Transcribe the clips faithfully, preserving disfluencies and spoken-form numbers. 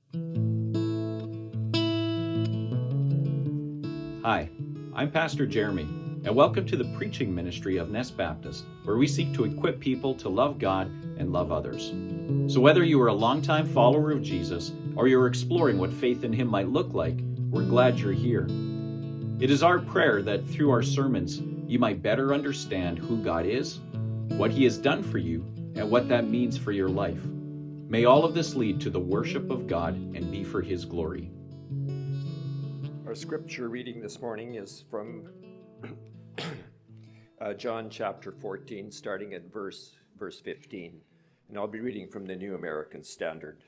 Hi, I'm Pastor Jeremy, and welcome to the preaching ministry of Nest Baptist, where we seek to equip people to love God and love others. So whether you are a longtime follower of Jesus or you're exploring what faith in Him might look like, we're glad you're here. It is our prayer that through our sermons, you might better understand who God is, what He has done for you, and what that means for your life. May all of this lead to the worship of God and be for His glory. Our scripture reading this morning is from uh, John chapter fourteen, starting at verse, verse fifteen. And I'll be reading from the New American Standard.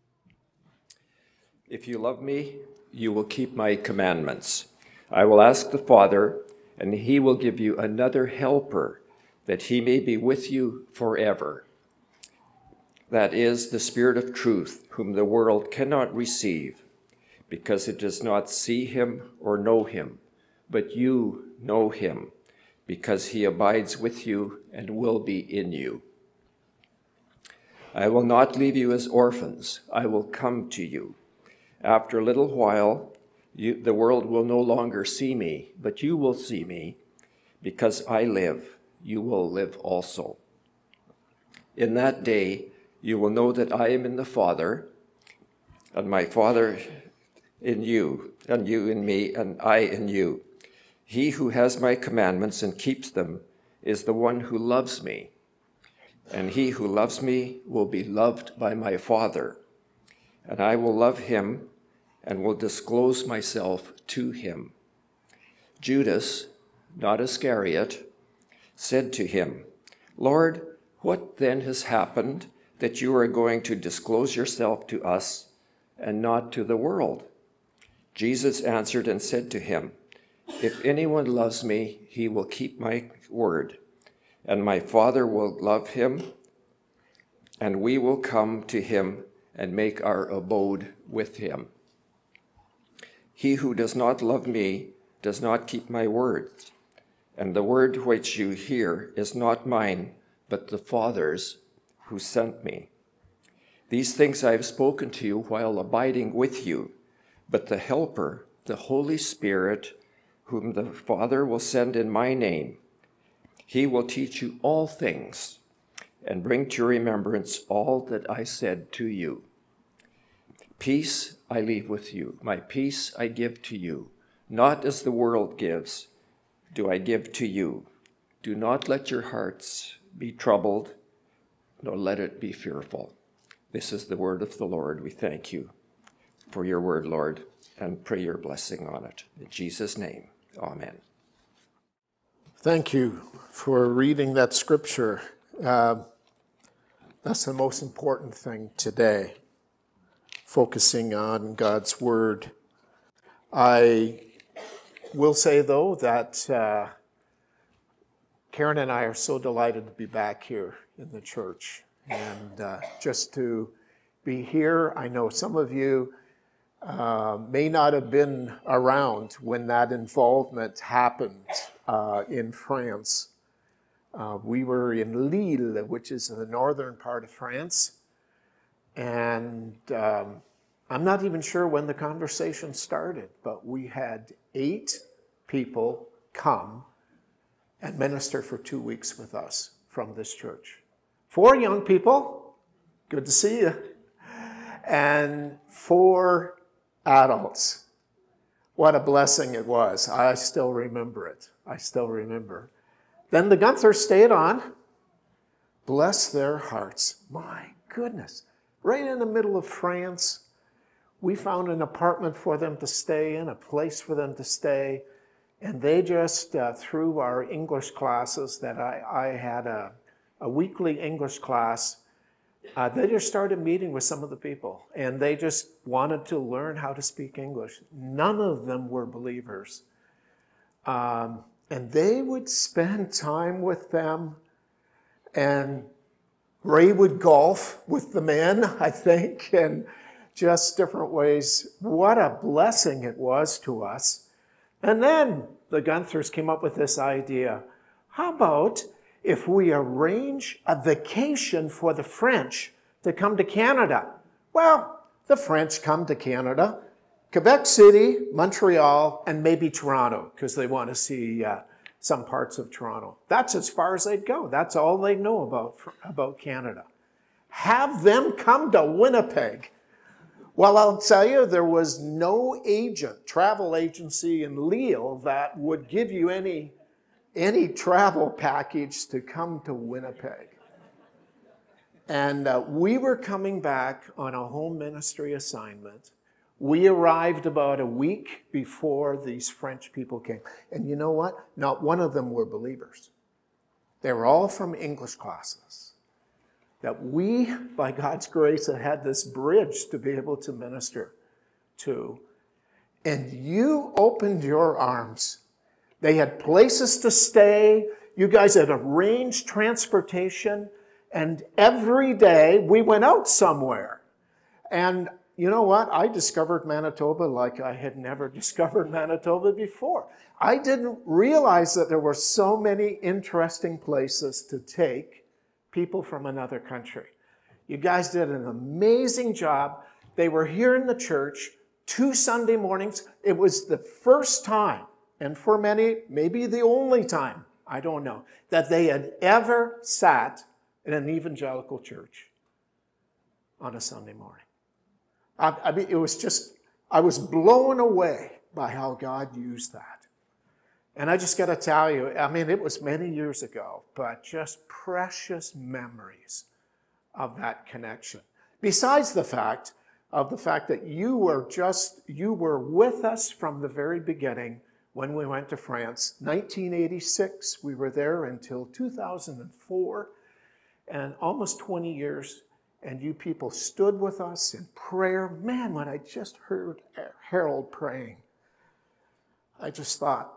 If you love me, you will keep my commandments. I will ask the Father, and He will give you another helper, that He may be with you forever. That is the Spirit of truth, whom the world cannot receive, because it does not see Him or know Him. But you know Him, because He abides with you and will be in you. I will not leave you as orphans. I will come to you. After a little while, you, the world will no longer see me, but you will see me. Because I live, you will live also. In that day, you will know that I am in the Father, and my Father in you, and you in me, and I in you. He who has my commandments and keeps them is the one who loves me. And he who loves me will be loved by my Father. And I will love him and will disclose myself to him. Judas, not Iscariot, said to him, Lord, what then has happened that you are going to disclose yourself to us and not to the world? Jesus answered and said to him, If anyone loves me, he will keep my word, and my Father will love him, and we will come to him and make our abode with him. He who does not love me does not keep my words, and the word which you hear is not mine, but the Father's who sent me. These things I have spoken to you while abiding with you. But the Helper, the Holy Spirit, whom the Father will send in my name, he will teach you all things and bring to your remembrance all that I said to you. Peace I leave with you, my peace I give to you. Not as the world gives, do I give to you. Do not let your hearts be troubled, nor let it be fearful. This is the word of the Lord. We thank you for your word, Lord, and pray your blessing on it. In Jesus' name, amen. Thank you for reading that scripture. Uh, that's the most important thing today, focusing on God's word. I will say, though, that uh, Karen and I are so delighted to be back here in the church. And uh, just to be here, I know some of you Uh, may not have been around when that involvement happened uh, in France. Uh, we were in Lille, which is in the northern part of France. And um, I'm not even sure when the conversation started, but we had eight people come and minister for two weeks with us from this church. Four young people, good to see you, and four adults. What a blessing it was. I still remember it. I still remember. Then the Gunthers stayed on. Bless their hearts. My goodness. Right in the middle of France, we found an apartment for them to stay in, a place for them to stay. And they just, uh, through our English classes, that I, I had a, a weekly English class, Uh, they just started meeting with some of the people, and they just wanted to learn how to speak English. None of them were believers. Um, and they would spend time with them, and Ray would golf with the men, I think, and just different ways. What a blessing it was to us. And then the Gunthers came up with this idea. How about if we arrange a vacation for the French to come to Canada? Well, The French come to Canada, Quebec City, Montreal, and maybe Toronto, because they want to see uh, some parts of Toronto. That's as far as they'd go. That's all they know about, about Canada. Have them come to Winnipeg. Well, I'll tell you, there was no agent, travel agency in Lille that would give you any, any travel package to come to Winnipeg. And uh, we were coming back on a home ministry assignment. We arrived about a week before these French people came. And you know what? Not one of them were believers. They were all from English classes. That we, by God's grace, had had this bridge to be able to minister to. And you opened your arms. They had places to stay. You guys had arranged transportation. And every day we went out somewhere. And you know what? I discovered Manitoba like I had never discovered Manitoba before. I didn't realize that there were so many interesting places to take people from another country. You guys did an amazing job. They were here in the church two Sunday mornings. It was the first time, and for many, maybe the only time, I don't know, that they had ever sat in an evangelical church on a Sunday morning. I, I mean, it was just, I was blown away by how God used that. And I just got to tell you, I mean, it was many years ago, but just precious memories of that connection. Besides the fact of the fact that you were just, you were with us from the very beginning when we went to France. nineteen eighty-six, we were there until two thousand four, and almost twenty years. And you people stood with us in prayer. Man, when I just heard Harold praying, I just thought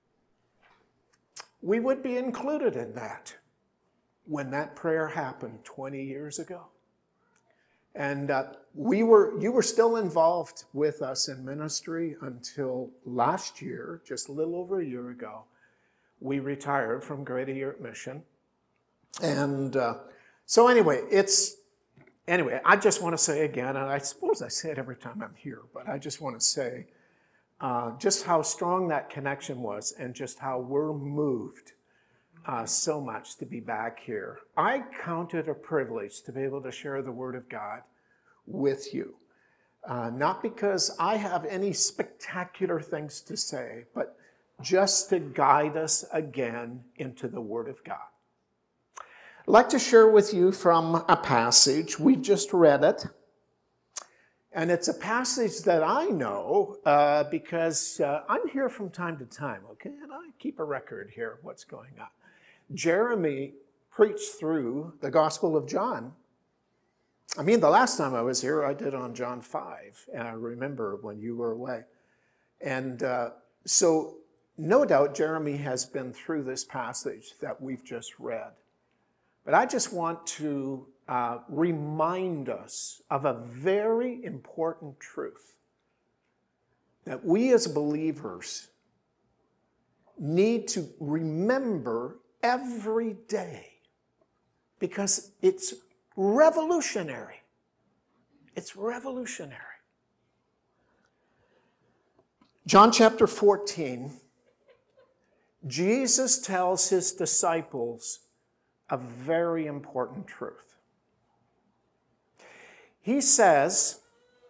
we would be included in that when that prayer happened twenty years ago. And uh, we were, you were still involved with us in ministry until last year, just a little over a year ago. We retired from Great Eyre Mission. And uh, so anyway, it's, Anyway, I just want to say again, and I suppose I say it every time I'm here, but I just want to say uh, just how strong that connection was and just how we're moved uh, so much to be back here. I count it a privilege to be able to share the Word of God with you. Uh, not because I have any spectacular things to say, but just to guide us again into the Word of God. I'd like to share with you from a passage. We just read it. And it's a passage that I know uh, because uh, I'm here from time to time, okay? And I keep a record here of what's going on. Jeremy preached through the Gospel of John. I mean, the last time I was here, I did on John five. And I remember when you were away. And uh, so no doubt Jeremy has been through this passage that we've just read. But I just want to uh, remind us of a very important truth that we as believers need to remember every day because it's revolutionary. It's revolutionary. John chapter fourteen, Jesus tells his disciples a very important truth. He says,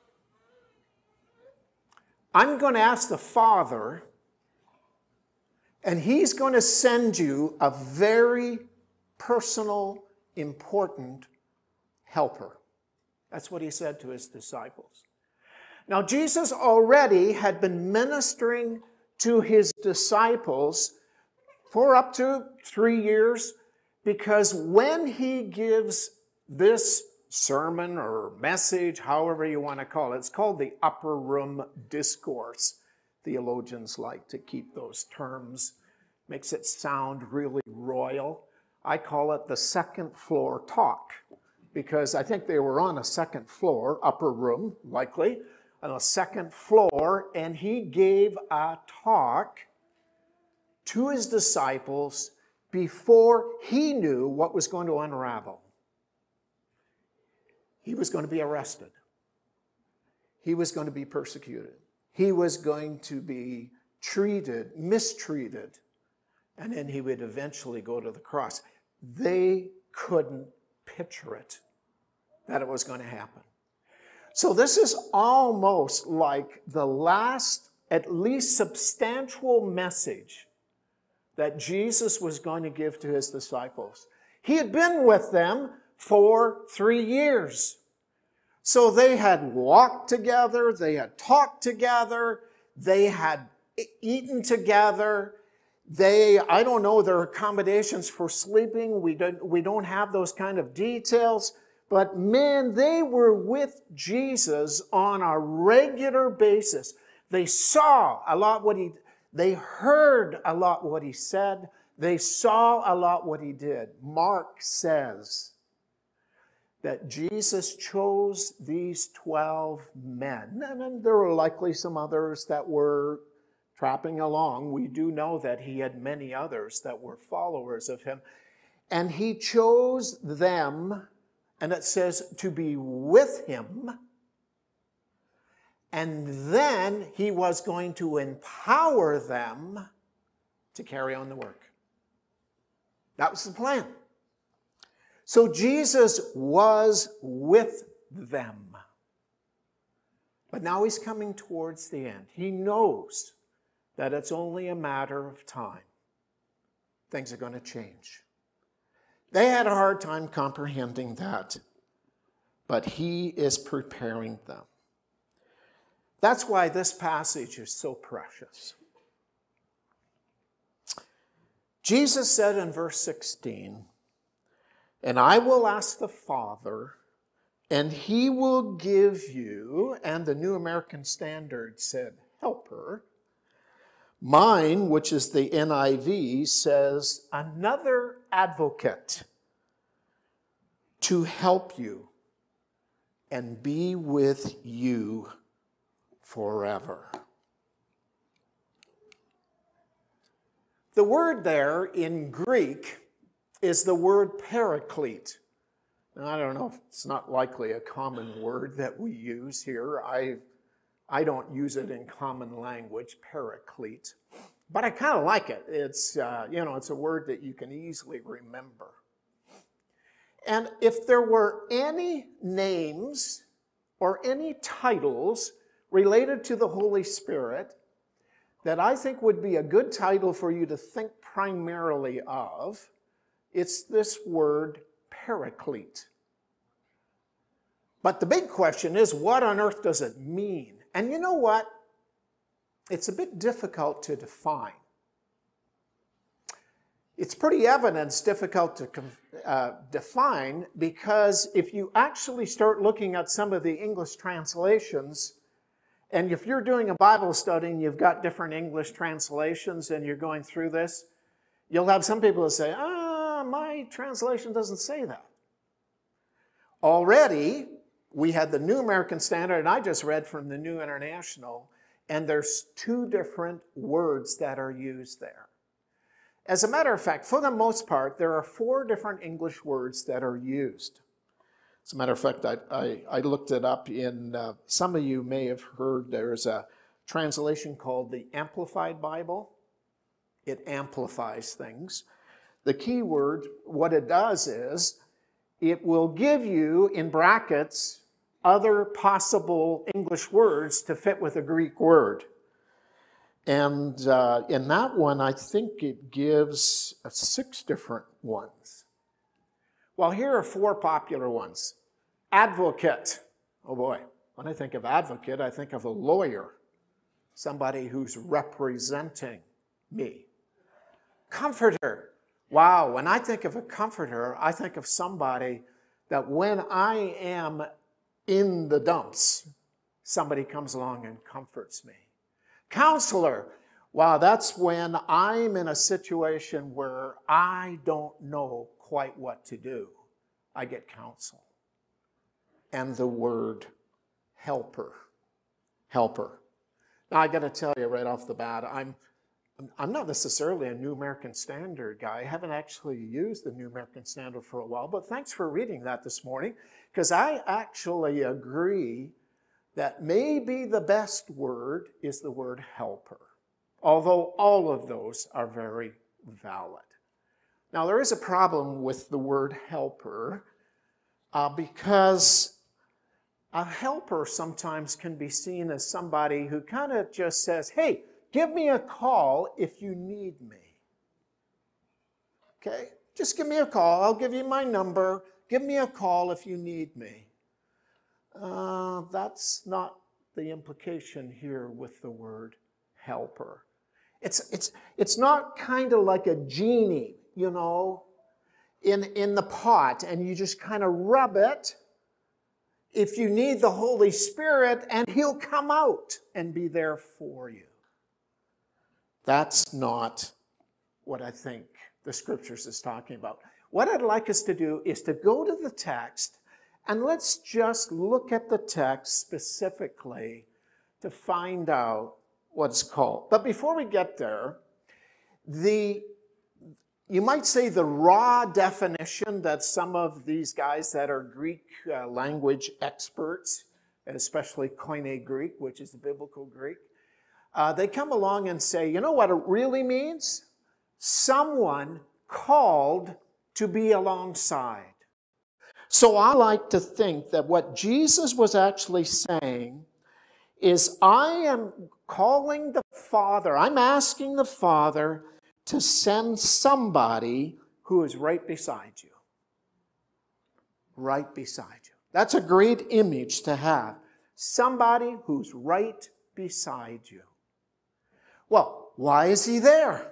I'm going to ask the Father, and he's going to send you a very personal, important helper. That's what he said to his disciples. Now, Jesus already had been ministering to his disciples for up to three years, because when he gives this sermon or message, however you want to call it, it's called the Upper Room Discourse. Theologians like to keep those terms. Makes it sound really royal. I call it the second floor talk, because I think they were on a second floor, upper room, likely, on a second floor, and he gave a talk to his disciples before he knew what was going to unravel. He was going to be arrested. he was going to be persecuted. He was going to be treated, mistreated, and then he would eventually go to the cross. They couldn't picture it, that it was going to happen. So this is almost like the last, at least substantial message that Jesus was going to give to his disciples. He had been with them for three years. So they had walked together, they had talked together, they had eaten together. They, I don't know, their accommodations for sleeping. We don't, we don't have those kind of details. But man, they were with Jesus on a regular basis. They saw a lot what he, they heard a lot what he said. They saw a lot what he did. Mark says that Jesus chose these twelve men. And then there were likely some others that were trapping along. We do know that he had many others that were followers of him. And he chose them, and it says, to be with him. And then he was going to empower them to carry on the work. That was the plan. So Jesus was with them. But now he's coming towards the end. He knows that it's only a matter of time. Things are going to change. They had a hard time comprehending that, but he is preparing them. That's why this passage is so precious. Jesus said in verse sixteen, "And I will ask the Father, and he will give you," and the New American Standard said, "helper." Mine, which is the N I V, says, "another advocate to help you and be with you forever." The word there in Greek is the word paraclete. Now, I don't know if it's not likely a common word that we use here. I I don't use it in common language, paraclete. But I kind of like it. It's, uh, you know, it's a word that you can easily remember. And if there were any names or any titles related to the Holy Spirit that I think would be a good title for you to think primarily of, it's this word paraclete. But the big question is, what on earth does it mean? And you know what? It's a bit difficult to define. It's pretty evident it's difficult to uh, define because if you actually start looking at some of the English translations, and if you're doing a Bible study and you've got different English translations and you're going through this, you'll have some people that say, ah, my translation doesn't say that. Already, we had the New American Standard, and I just read from the New International, and there's two different words that are used there. As a matter of fact, for the most part, there are four different English words that are used. As a matter of fact, I, I, I looked it up in, uh, some of you may have heard there's a translation called the Amplified Bible. It amplifies things. The key word, what it does is, it will give you, in brackets, other possible English words to fit with a Greek word. And uh, in that one, I think it gives uh, six different ones. Well, here are four popular ones. Advocate. Oh boy, when I think of advocate, I think of a lawyer, somebody who's representing me. Comforter. Wow, when I think of a comforter, I think of somebody that when I am in the dumps, somebody comes along and comforts me. Counselor. Wow, that's when I'm in a situation where I don't know quite what to do. I get counsel. And the word helper. Helper. Now, I got to tell you right off the bat, I'm I'm not necessarily a New American Standard guy. I haven't actually used the New American Standard for a while, but thanks for reading that this morning, because I actually agree that maybe the best word is the word helper, although all of those are very valid. Now, there is a problem with the word helper uh, because a helper sometimes can be seen as somebody who kind of just says, hey, give me a call if you need me. Okay? Just give me a call. I'll give you my number. Give me a call if you need me. Uh, that's not the implication here with the word helper. It's, it's, it's not kind of like a genie, you know, in, in the pot, and you just kind of rub it if you need the Holy Spirit, and he'll come out and be there for you. That's not what I think the Scriptures is talking about. What I'd like us to do is to go to the text, and let's just look at the text specifically to find out what's called. But before we get there, the you might say the raw definition that some of these guys that are Greek uh, language experts, especially Koine Greek, which is the biblical Greek, uh, they come along and say, you know what it really means? Someone called to be alongside. So I like to think that what Jesus was actually saying is, I am calling the Father, I'm asking the Father to send somebody who is right beside you. Right beside you. That's a great image to have. Somebody who's right beside you. Well, why is he there?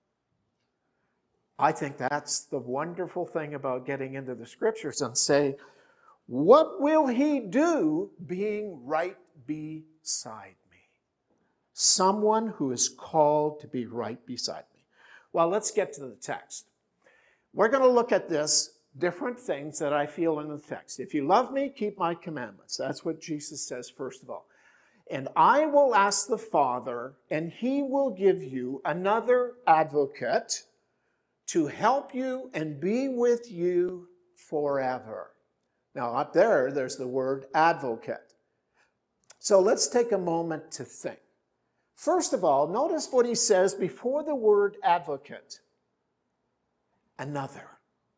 I think that's the wonderful thing about getting into the Scriptures and say, what will he do being right beside me? Someone who is called to be right beside me. Well, let's get to the text. We're going to look at this, different things that I feel in the text. If you love me, keep my commandments. That's what Jesus says, first of all. And I will ask the Father, and he will give you another advocate to help you and be with you forever. Now, up there, there's the word advocate. So let's take a moment to think. First of all, notice what he says before the word advocate. Another.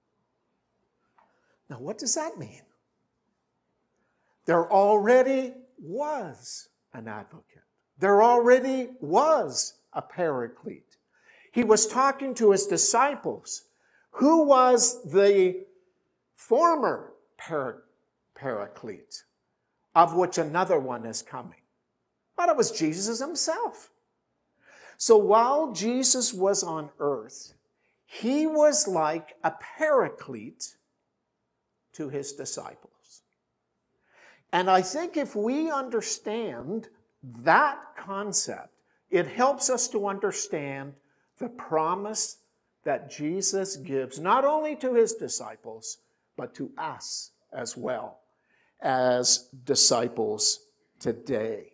Now, what does that mean? There already was an advocate. There already was a paraclete. He was talking to his disciples. Who was the former par- paraclete, of which another one is coming? But it was Jesus himself. So while Jesus was on earth, he was like a paraclete to his disciples. And I think if we understand that concept, it helps us to understand the promise that Jesus gives, not only to his disciples, but to us as well as disciples today.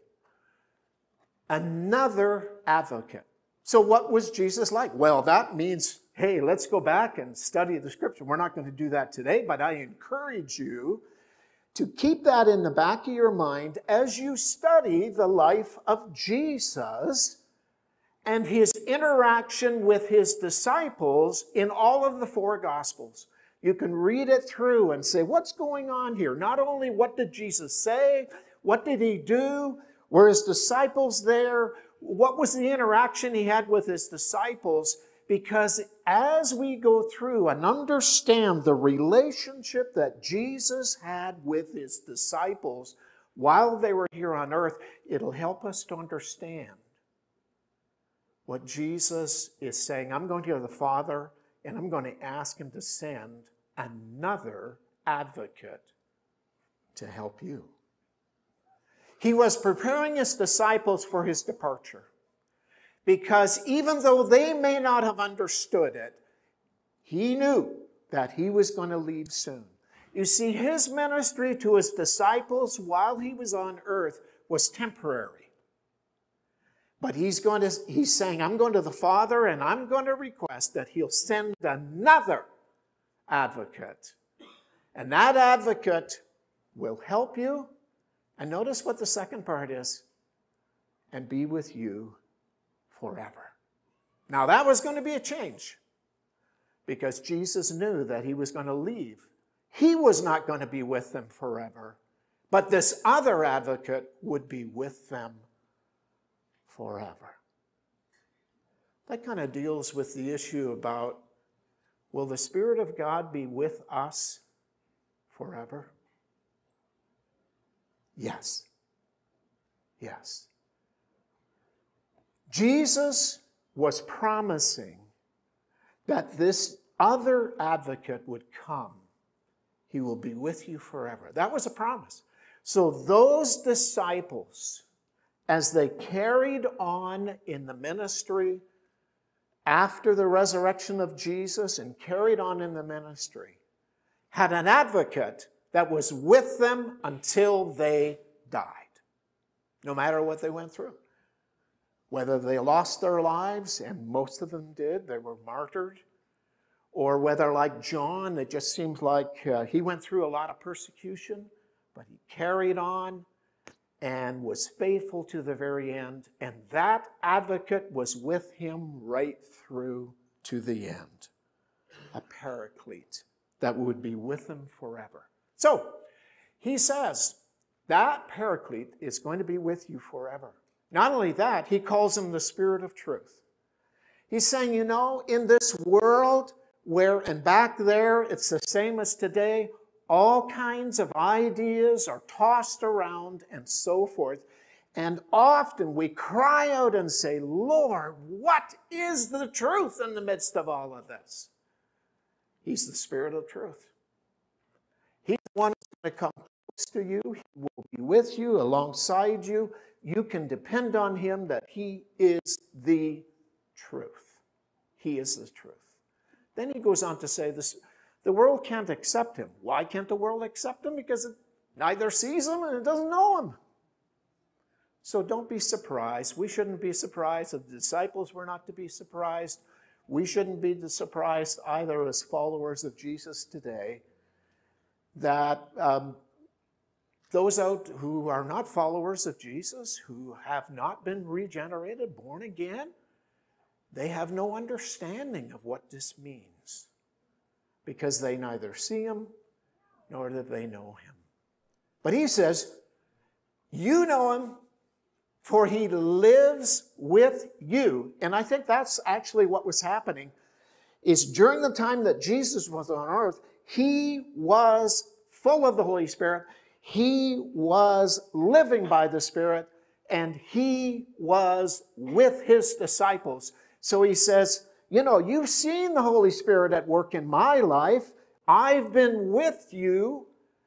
Another advocate. So what was Jesus like? Well, that means, hey, let's go back and study the Scripture. We're not going to do that today, but I encourage you to keep that in the back of your mind as you study the life of Jesus and his interaction with his disciples in all of the four Gospels. You can read it through and say, what's going on here? Not only what did Jesus say, what did he do? Were his disciples there? What was the interaction he had with his disciples? Because as we go through and understand the relationship that Jesus had with his disciples while they were here on earth, it'll help us to understand what Jesus is saying. I'm going to go to the Father, and I'm going to ask him to send another advocate to help you. He was preparing his disciples for his departure. Because even though they may not have understood it, he knew that he was going to leave soon. You see, his ministry to his disciples while he was on earth was temporary. But he's going to, he's saying, I'm going to the Father, and I'm going to request that he'll send another advocate. And that advocate will help you, And notice what the second part is, and be with you forever. Now that was going to be a change, because Jesus knew that he was going to leave. He was not going to be with them forever, but this other advocate would be with them forever. That kind of deals with the issue about, will the Spirit of God be with us forever? Yes. Yes. Jesus was promising that this other advocate would come. He will be with you forever. That was a promise. So those disciples, as they carried on in the ministry after the resurrection of Jesus and carried on in the ministry, had an advocate that was with them until they died, no matter what they went through. Whether they lost their lives, and most of them did, they were martyred, or whether like John, it just seems like uh, he went through a lot of persecution, but he carried on and was faithful to the very end, and that advocate was with him right through to the end. A paraclete that would be with him forever. So, he says, that paraclete is going to be with you forever. Not only that, he calls him the Spirit of truth. He's saying, you know, in this world where, and back there, it's the same as today, all kinds of ideas are tossed around and so forth. And often we cry out and say, Lord, what is the truth in the midst of all of this? He's the Spirit of truth. He's the one who's going to come close to you. He will be with you, alongside you. You can depend on him that he is the truth. He is the truth. Then he goes on to say this, the world can't accept him. Why can't the world accept him? Because it neither sees him and it doesn't know him. So don't be surprised. We shouldn't be surprised. The disciples were not to be surprised. We shouldn't be surprised either as followers of Jesus today that um, those out who are not followers of Jesus, who have not been regenerated, born again, they have no understanding of what this means because they neither see him nor do they know him. But he says, you know him, for he lives with you. And I think that's actually what was happening, is during the time that Jesus was on earth, he was full of the Holy Spirit. He was living by the Spirit, and he was with his disciples. So he says, you know, you've seen the Holy Spirit at work in my life. I've been with you.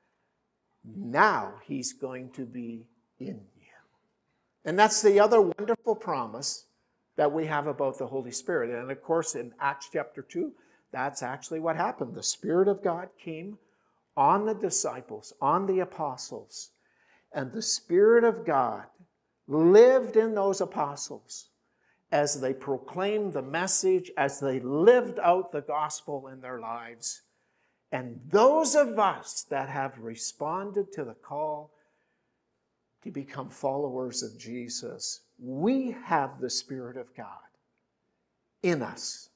Now he's going to be in you. And that's the other wonderful promise that we have about the Holy Spirit. And of course, in Acts chapter two, that's actually what happened. The Spirit of God came on the disciples, on the apostles, and the Spirit of God lived in those apostles as they proclaimed the message, as they lived out the gospel in their lives. And those of us that have responded to the call to become followers of Jesus, we have the Spirit of God in us.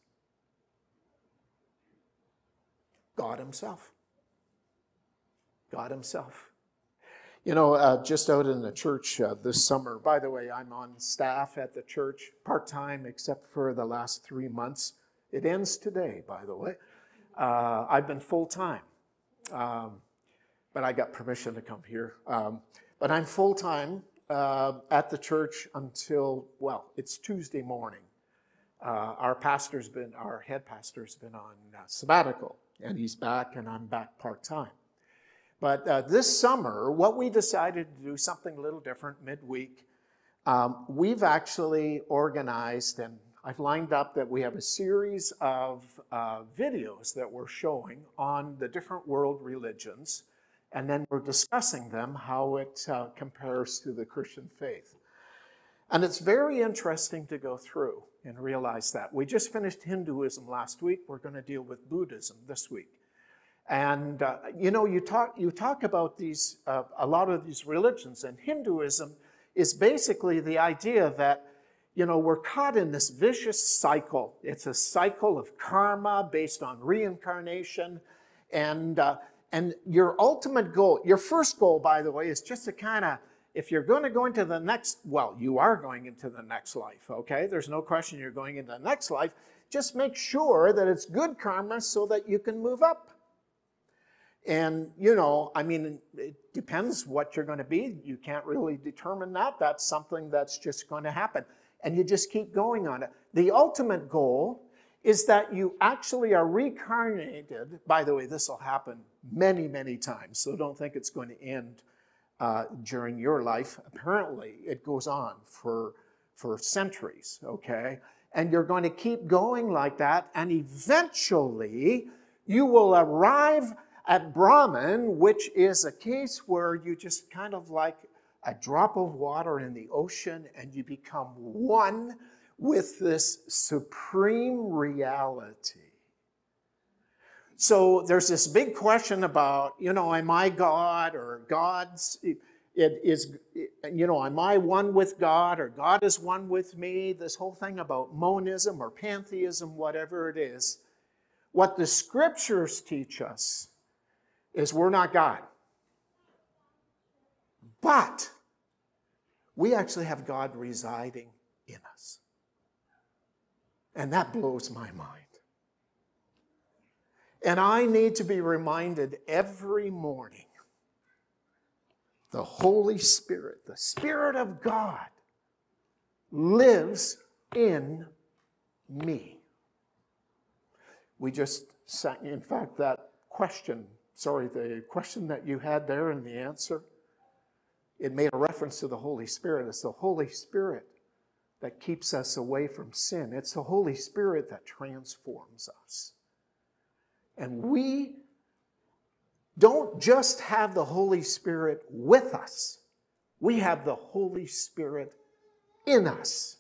God himself. God himself. You know, uh, just out in the church uh, this summer, by the way, I'm on staff at the church, part-time, except for the last three months. It ends today, by the way. Uh, I've been full-time, um, but I got permission to come here. Um, but I'm full-time uh, at the church until, well, it's Tuesday morning. Uh, our pastor's been, our head pastor's been on uh, sabbatical, and he's back, and I'm back part-time. But uh, this summer, what we decided to do, something a little different midweek, um, we've actually organized, and I've lined up that we have a series of uh, videos that we're showing on the different world religions, and then we're discussing them, how it uh, compares to the Christian faith. And it's very interesting to go through and realize that. We just finished Hinduism last week. We're going to deal with Buddhism this week. And, uh, you know, you talk, you talk about these, uh, a lot of these religions, and Hinduism is basically the idea that, you know, we're caught in this vicious cycle. It's a cycle of karma based on reincarnation. And, uh, and your ultimate goal, your first goal, by the way, is just to kind of, if you're going to go into the next, well, you are going into the next life, okay? There's no question you're going into the next life. Just make sure that it's good karma so that you can move up. And, you know, I mean, it depends what you're going to be. You can't really determine that. That's something that's just going to happen. And you just keep going on it. The ultimate goal is that you actually are reincarnated. By the way, this will happen many, many times, so don't think it's going to end uh, during your life. Apparently, it goes on for, for centuries, okay? And you're going to keep going like that, and eventually you will arrive at Brahman, which is a case where you just kind of like a drop of water in the ocean, and you become one with this supreme reality. So there's this big question about, you know, am I God or God's, it is, you know, am I one with God or God is one with me? This whole thing about monism or pantheism, whatever it is. What the scriptures teach us is we're not God. But we actually have God residing in us. And that blows my mind. And I need to be reminded every morning, the Holy Spirit, the Spirit of God, lives in me. We just sang, in fact, that question, sorry, the question that you had there and the answer, it made a reference to the Holy Spirit. It's the Holy Spirit that keeps us away from sin. It's the Holy Spirit that transforms us. And we don't just have the Holy Spirit with us. We have the Holy Spirit in us.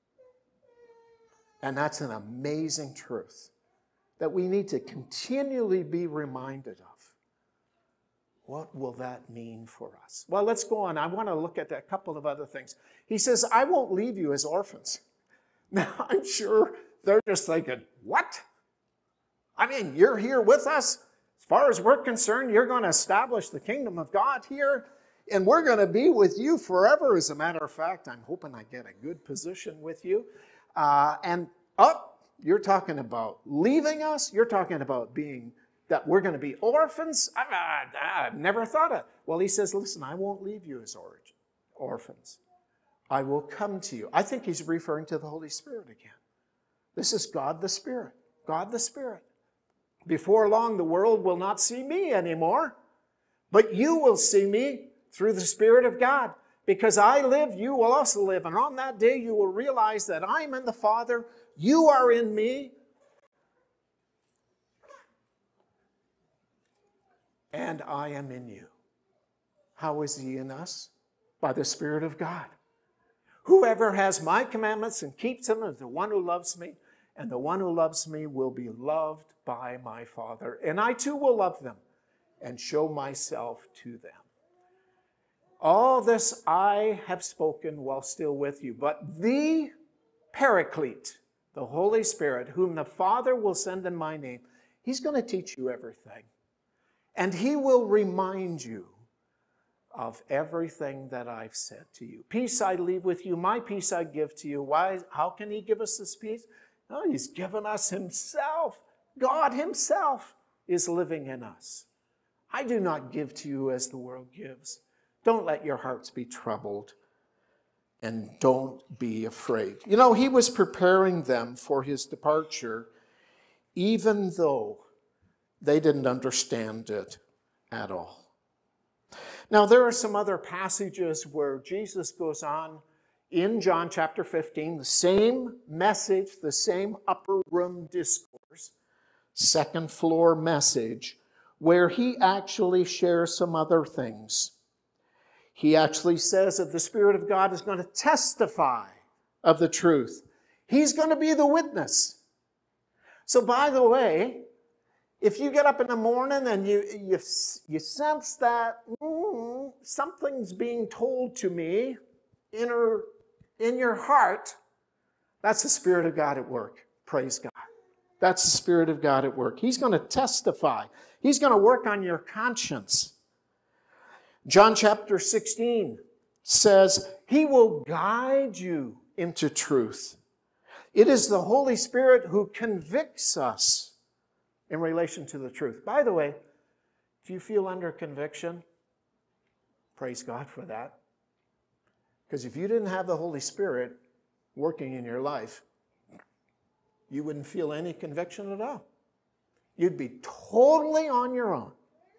And that's an amazing truth that we need to continually be reminded of. What will that mean for us? Well, let's go on. I want to look at a couple of other things. He says, I won't leave you as orphans. Now, I'm sure they're just thinking, what? I mean, you're here with us. As far as we're concerned, you're going to establish the kingdom of God here, and we're going to be with you forever. As a matter of fact, I'm hoping I get a good position with you. Uh, and up, oh, you're talking about leaving us. You're talking about being, that we're going to be orphans. I, I, I've never thought of it. Well, he says, listen, I won't leave you as origin, orphans. I will come to you. I think he's referring to the Holy Spirit again. This is God the Spirit. God the Spirit. Before long, the world will not see me anymore, but you will see me through the Spirit of God. Because I live, you will also live. And on that day, you will realize that I'm in the Father, you are in me, and I am in you. How is he in us? By the Spirit of God. Whoever has my commandments and keeps them is the one who loves me, and the one who loves me will be loved by my Father. And I too will love them and show myself to them. All this I have spoken while still with you, but the Paraclete, the Holy Spirit, whom the Father will send in my name, he's going to teach you everything. And he will remind you of everything that I've said to you. Peace I leave with you, my peace I give to you. Why? How can he give us this peace? No, he's given us himself. God himself is living in us. I do not give to you as the world gives. Don't let your hearts be troubled, and don't be afraid. You know, he was preparing them for his departure, even though they didn't understand it at all. Now, there are some other passages where Jesus goes on in John chapter fifteen, the same message, the same upper room discourse, second floor message, where he actually shares some other things. He actually says that the Spirit of God is going to testify of the truth. He's going to be the witness. So, by the way, If you get up in the morning and you, you, you sense that mm, something's being told to me inner, in your heart, that's the Spirit of God at work. Praise God. That's the Spirit of God at work. He's going to testify. He's going to work on your conscience. John chapter sixteen says, He will guide you into truth. It is the Holy Spirit who convicts us in relation to the truth. By the way, if you feel under conviction, praise God for that. Because if you didn't have the Holy Spirit working in your life, you wouldn't feel any conviction at all. You'd be totally on your own.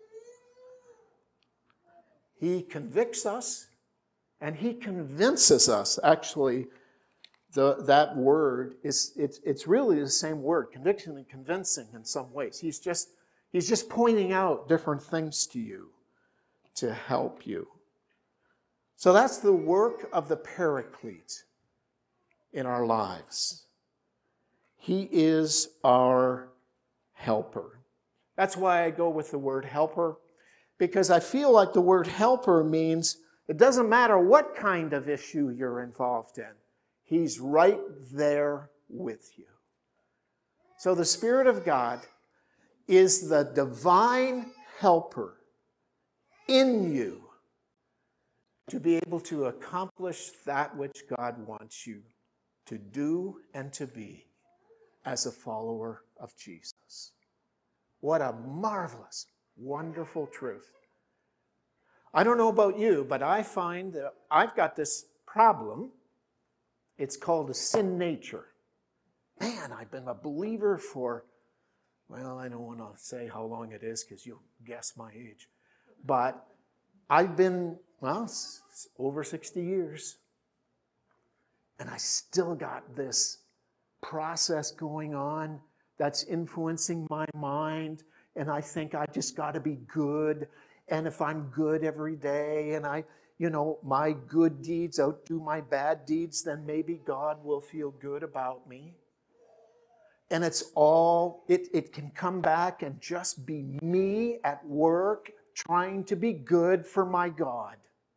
He convicts us and He convinces us. Actually, the, that word, is it's, it's really the same word, conviction and convincing in some ways. He's just, he's just pointing out different things to you to help you. So that's the work of the Paraclete in our lives. He is our helper. That's why I go with the word helper, because I feel like the word helper means it doesn't matter what kind of issue you're involved in. He's right there with you. So the Spirit of God is the divine helper in you to be able to accomplish that which God wants you to do and to be as a follower of Jesus. What a marvelous, wonderful truth. I don't know about you, but I find that I've got this problem. It's called a sin nature. Man, I've been a believer for, well, I don't want to say how long it is because you'll guess my age. But I've been, well, over sixty years. And I still got this process going on that's influencing my mind. And I think I just got to be good. And if I'm good every day and I, you know, my good deeds outdo my bad deeds, then maybe God will feel good about me. And it's all, it, it can come back and just be me at work trying to be good for my God.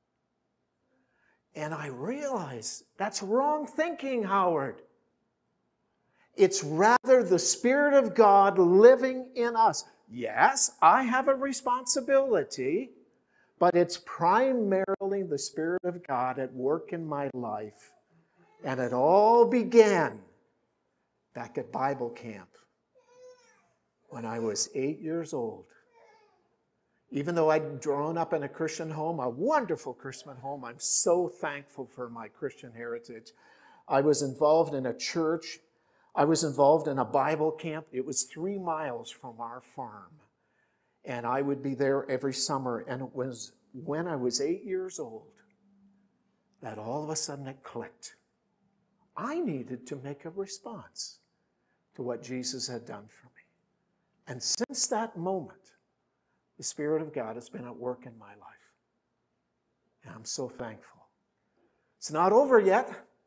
And I realize that's wrong thinking, Howard. It's rather the Spirit of God living in us. Yes, I have a responsibility, but it's primarily the Spirit of God at work in my life. And it all began back at Bible camp when I was eight years old. Even though I'd grown up in a Christian home, a wonderful Christian home, I'm so thankful for my Christian heritage. I was involved in a church. I was involved in a Bible camp. It was three miles from our farm. And I would be there every summer. And it was when I was eight years old that all of a sudden it clicked. I needed to make a response to what Jesus had done for me. And since that moment, the Spirit of God has been at work in my life. And I'm so thankful. It's not over yet.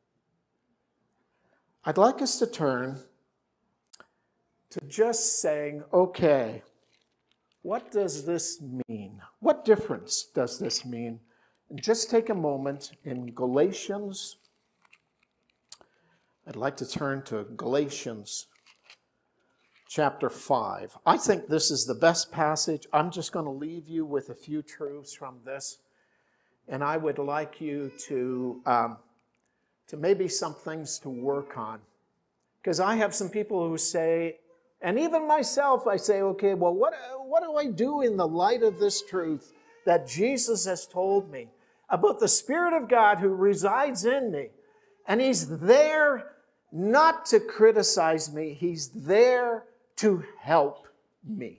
I'd like us to turn to just saying, okay, what does this mean? What difference does this mean? And just take a moment in Galatians. I'd like to turn to Galatians chapter five. I think this is the best passage. I'm just going to leave you with a few truths from this. And I would like you to, um, to maybe some things to work on. Because I have some people who say, and even myself, I say, okay, well, what, what do I do in the light of this truth that Jesus has told me about the Spirit of God who resides in me? And He's there not to criticize me. He's there to help me.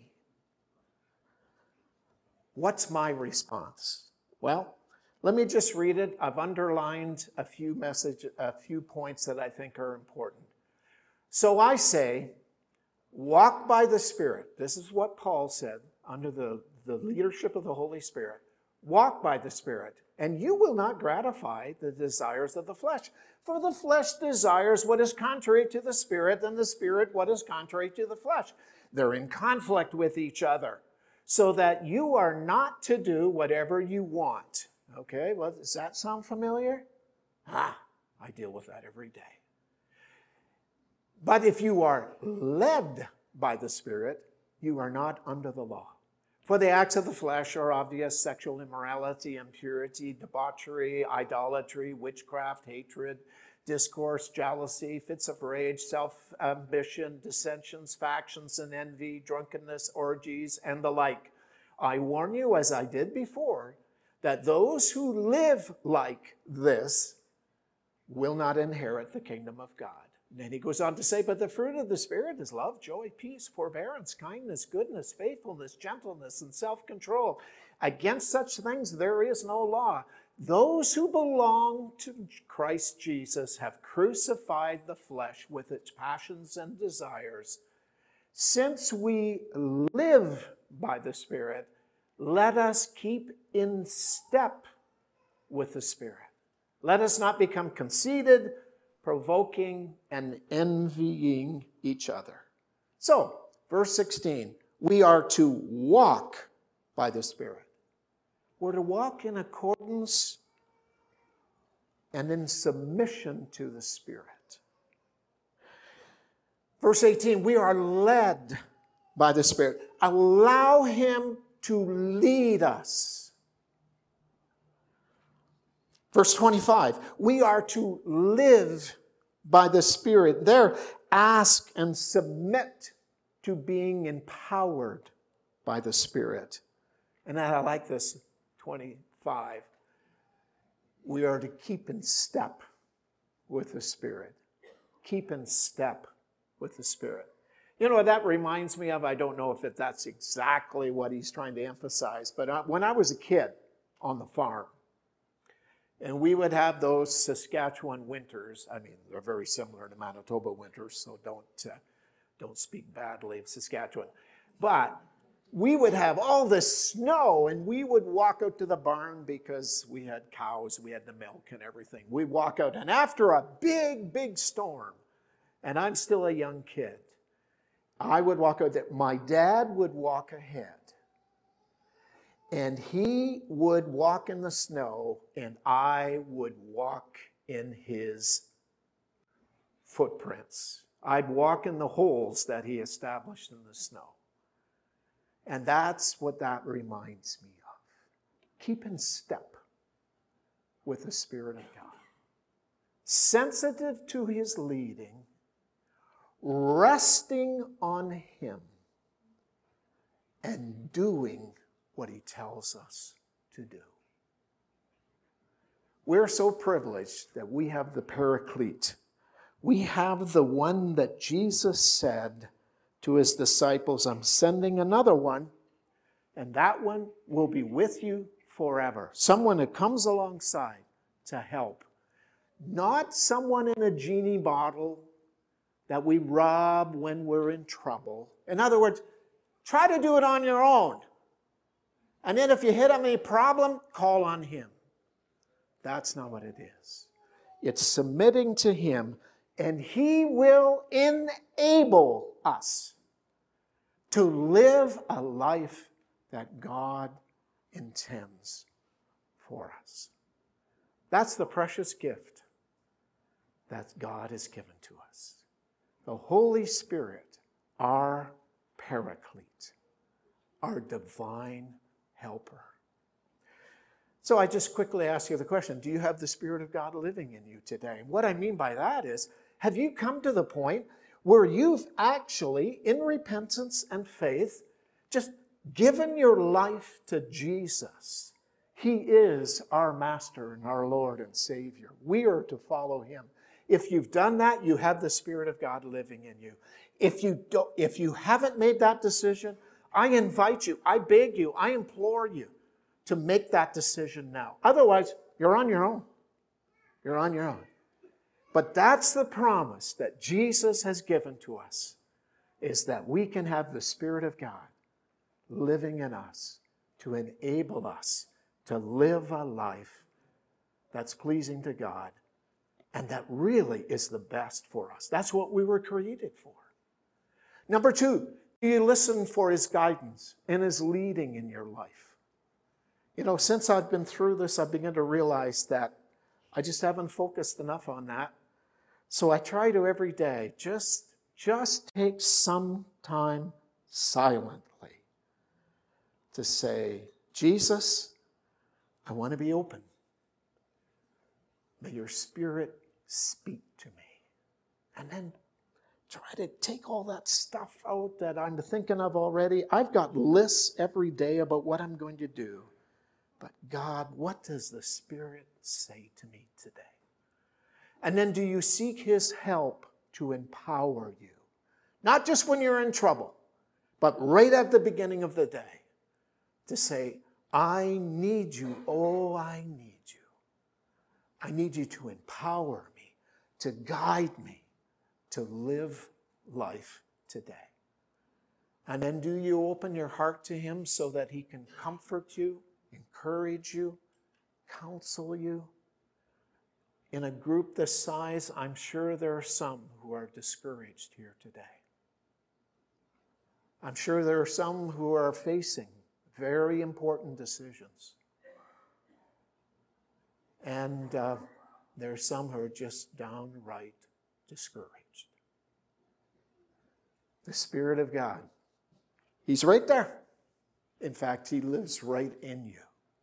What's my response? Well, let me just read it. I've underlined a few message, a few points that I think are important. So I say, walk by the Spirit. This is what Paul said under the, the leadership of the Holy Spirit. Walk by the Spirit, and you will not gratify the desires of the flesh. For the flesh desires what is contrary to the Spirit, and the Spirit what is contrary to the flesh. They're in conflict with each other, so that you are not to do whatever you want. Okay, well, does that sound familiar? Ah, I deal with that every day. But if you are led by the Spirit, you are not under the law. For the acts of the flesh are obvious: sexual immorality, impurity, debauchery, idolatry, witchcraft, hatred, discourse, jealousy, fits of rage, self-ambition, dissensions, factions, and envy, drunkenness, orgies, and the like. I warn you, as I did before, that those who live like this will not inherit the kingdom of God. And then he goes on to say, but the fruit of the Spirit is love, joy, peace, forbearance, kindness, goodness, faithfulness, gentleness, and self-control. Against such things there is no law. Those who belong to Christ Jesus have crucified the flesh with its passions and desires. Since we live by the Spirit, let us keep in step with the Spirit. Let us not become conceited, provoking, and envying each other. So, verse sixteen, we are to walk by the Spirit. We're to walk in accordance and in submission to the Spirit. Verse eighteen, we are led by the Spirit. Allow Him to lead us. Verse twenty-five, we are to live by the Spirit. There, ask and submit to being empowered by the Spirit. And I like this, twenty-five. We are to keep in step with the Spirit. Keep in step with the Spirit. You know what that reminds me of? I don't know if it, that's exactly what he's trying to emphasize, but I, when I was a kid on the farm, and we would have those Saskatchewan winters. I mean, they're very similar to Manitoba winters, so don't, uh, don't speak badly of Saskatchewan. But we would have all this snow, and we would walk out to the barn because we had cows, we had the milk and everything. We'd walk out, and after a big, big storm, and I'm still a young kid, I would walk out there. My dad would walk ahead. And he would walk in the snow, and I would walk in his footprints. I'd walk in the holes that he established in the snow. And that's what that reminds me of. Keep in step with the Spirit of God. Sensitive to His leading, resting on Him, and doing what He tells us to do. We're so privileged that we have the Paraclete. We have the one that Jesus said to His disciples, I'm sending another one, and that one will be with you forever. Someone that comes alongside to help. Not someone in a genie bottle that we rob when we're in trouble. In other words, try to do it on your own. And then if you hit any problem, call on Him. That's not what it is. It's submitting to Him, and He will enable us to live a life that God intends for us. That's the precious gift that God has given to us. The Holy Spirit, our Paraclete, our divine helper. So I just quickly ask you the question, do you have the Spirit of God living in you today? What I mean by that is, have you come to the point where you've actually, in repentance and faith, just given your life to Jesus? He is our Master and our Lord and Savior. We are to follow Him. If you've done that, you have the Spirit of God living in you. If you don't, if you haven't made that decision, I invite you, I beg you, I implore you to make that decision now. Otherwise, you're on your own. You're on your own. But that's the promise that Jesus has given to us, is that we can have the Spirit of God living in us to enable us to live a life that's pleasing to God and that really is the best for us. That's what we were created for. Number two, Do you listen for his guidance and his leading in your life? You know, since I've been through this, I've begun to realize that I just haven't focused enough on that. So I try to every day just, just take some time silently to say, Jesus, I want to be open. May your Spirit speak to me. And then try to take all that stuff out that I'm thinking of already. I've got lists every day about what I'm going to do. But God, what does the Spirit say to me today? And then do you seek his help to empower you? Not just when you're in trouble, but right at the beginning of the day to say, I need you. Oh, I need you. I need you to empower me, to guide me, to live life today. And then do you open your heart to him so that he can comfort you, encourage you, counsel you? In a group this size, I'm sure there are some who are discouraged here today. I'm sure there are some who are facing very important decisions. And uh, there are some who are just downright discouraged. The Spirit of God, he's right there. In fact, he lives right in you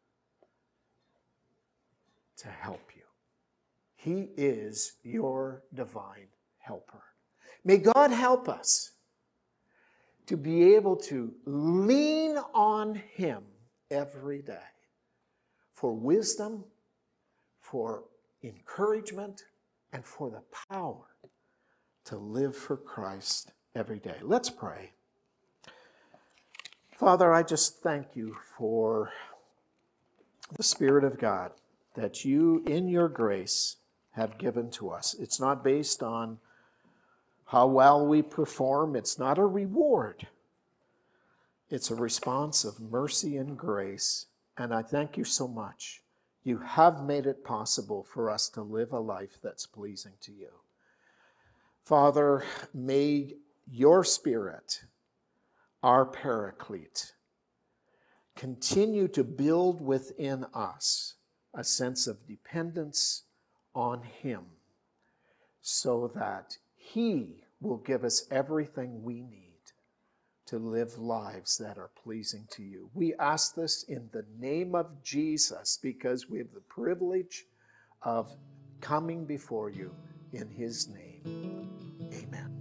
to help you. He is your divine helper. May God help us to be able to lean on him every day for wisdom, for encouragement, and for the power to live for Christ every day. Let's pray. Father, I just thank you for the Spirit of God that you, in your grace, have given to us. It's not based on how well we perform. It's not a reward. It's a response of mercy and grace. And I thank you so much. You have made it possible for us to live a life that's pleasing to you. Father, may your Spirit, our Paraclete, continue to build within us a sense of dependence on him so that he will give us everything we need to live lives that are pleasing to you. We ask this in the name of Jesus because we have the privilege of coming before you in his name. Amen.